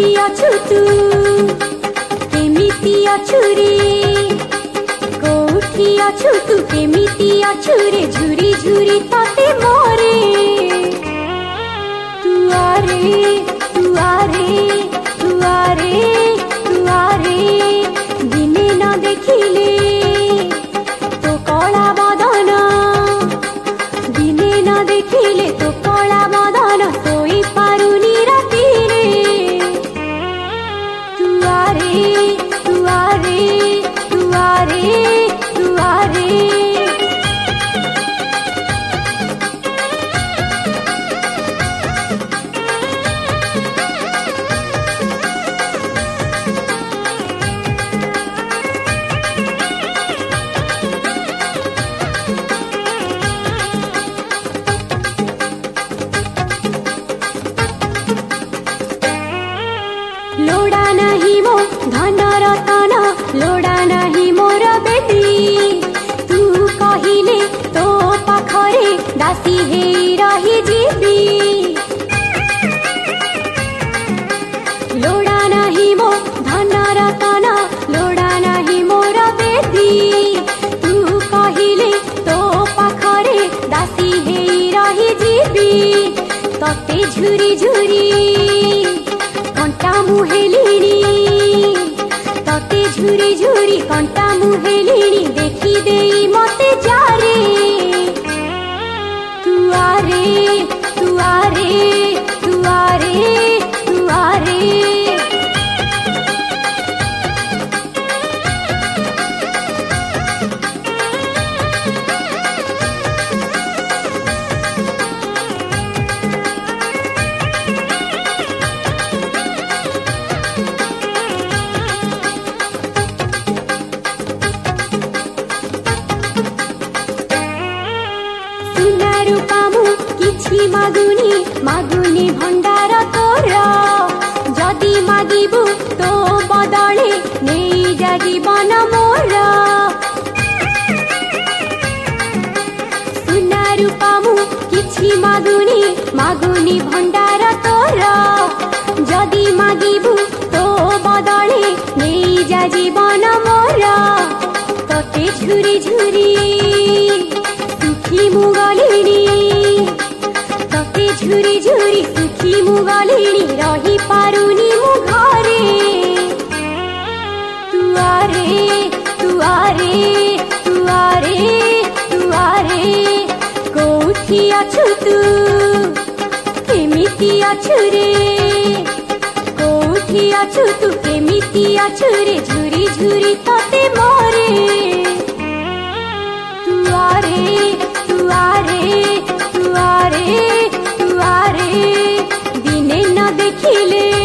अछु तू केमिति अछु रे कोठी अछु तू केमिति अछु रे झुरी झुरी तते मोरे तू आरे तू आरे तू आरे तू आरे दिने न देखिले तो कला बदन दिने न देखिले तो कला बदन सोई पारुनी राती रे तू आरे तू आरे तू आरे तू आरे लोड़ा नहीं मो धन रतन लोड़ा नहीं मोर बेटी तू कहिले तो पाखरे दासी हे रही जीवी लोड़ा नहीं मो धन रतन लोड़ा नहीं मोर बेटी तू कहिले तो पाखरे दासी हे रही जीवी तते झुरी झुरी कंटा मुहेलिणी तते झुरी झुरी कंटा मुहेलिणी देखी देई मते जारे तू आरे तू आरे तू आरे तू आरे किछि मागुनी मागुनी भंडार तोर जदि मागिबु तो बदले नहीं जा जीवन मोर सुना रूपामु किछि मागुनी मागुनी भंडार तोर जदि मागिबु तो बदले नहीं जा जीवन मोर तते झुरी झुरी सुखी मुगलिनी झुरी झुरी सुखी मुगलिनी रही पारुनी मु घरे तू आरे तू आरे तू आरे तू आरे कोठी अछु तू केमिति अछु रे कोठी अछु तू केमिति अछु रे झुरी झुरी तते मोरे तू आरे तू आरे तू आरे दिने न देखिले